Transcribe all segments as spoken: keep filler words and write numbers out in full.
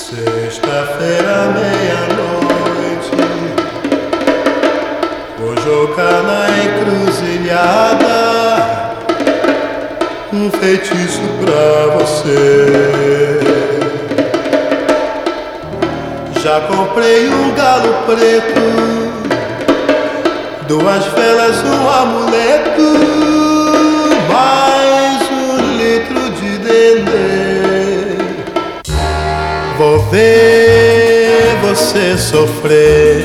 Sexta-feira, meia-noite, vou jogar na encruzilhada um feitiço pra você. Já comprei um galo preto, duas velas, um amuleto, mais um litro de dendê. Vou ver você sofrer.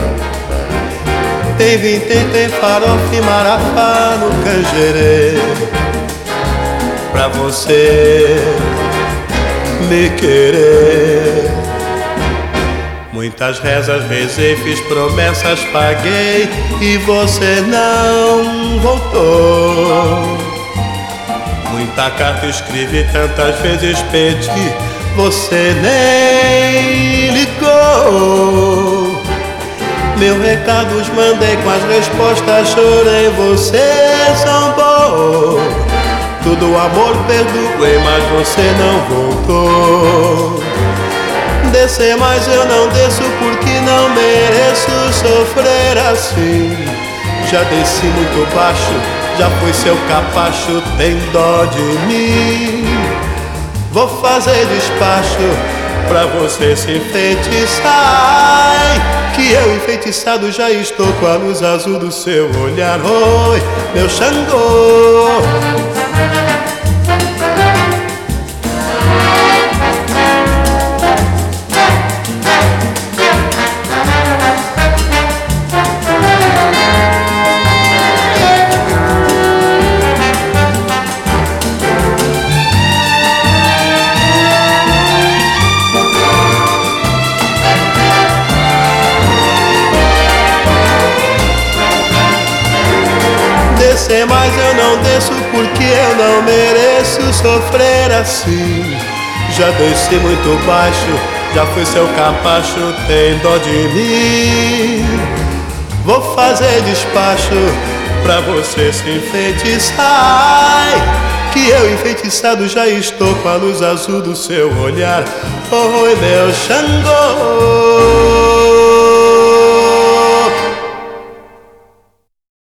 Tem vintém, tem farofa e marafá no canjerê, pra você me querer. Muitas rezas rezei, fiz promessas, paguei e você não voltou. Muita carta escrevi, tantas vezes pedi, você nem ligou. Mil recados mandei, com as respostas chorei, você zombou. Tudo amor perdoei, mas você não voltou. Descer, mas eu não desço porque não mereço sofrer assim. Já desci muito baixo, já fui seu capacho, tem dó de mim. Vou fazer despacho pra você se enfeitiçar. Ai, que eu enfeitiçado já estou com a luz azul do seu olhar. Oi, meu Xangô. Descer, mas eu não desço porque eu não mereço sofrer assim. Já desci muito baixo, já fui seu capacho, tem dó de mim. Vou fazer despacho pra você se enfeitiçar. Ai, que eu enfeitiçado já estou com a luz azul do seu olhar. Oi, meu Xangô.